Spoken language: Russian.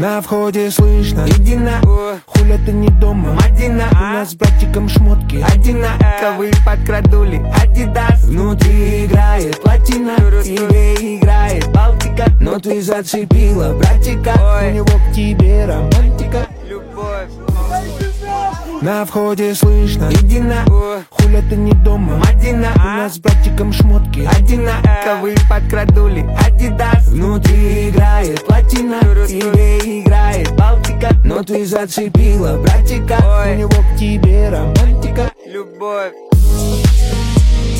На входе слышно: иди на, хуля ты не дома, Мадина. У нас с братиком шмотки одинаковые, подкрадули Адидас. Внутри играет платина, тебе играет Балтика. Но ты зацепила братика, у него к тебе романтика. Любовь. На входе слышно: иди на, хуля ты не дома, Мадина. У нас с братиком шмотки одинаковые, подкрадули Адидас. Внутри играет платина, тебе играет Балтика. Но ты зацепила братика, у него к тебе романтика. Любовь.